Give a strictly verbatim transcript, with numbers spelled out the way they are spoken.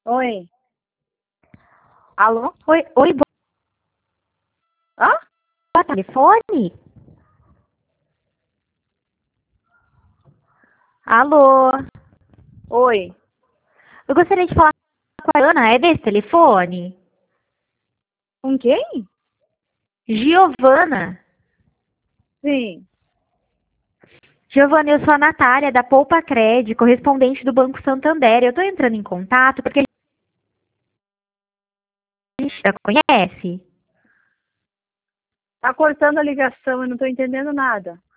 Oi. Alô? Oi, oi, Hã? boa telefone? Alô? Oi. Eu gostaria de falar com a Ana, é desse telefone? Com quem? Giovana. Sim. Giovana, eu sou a Natália, da Poupa Cred, correspondente do Banco Santander. Eu tô entrando em contato porque a gente já conhece. Tá cortando a ligação, eu não tô entendendo nada.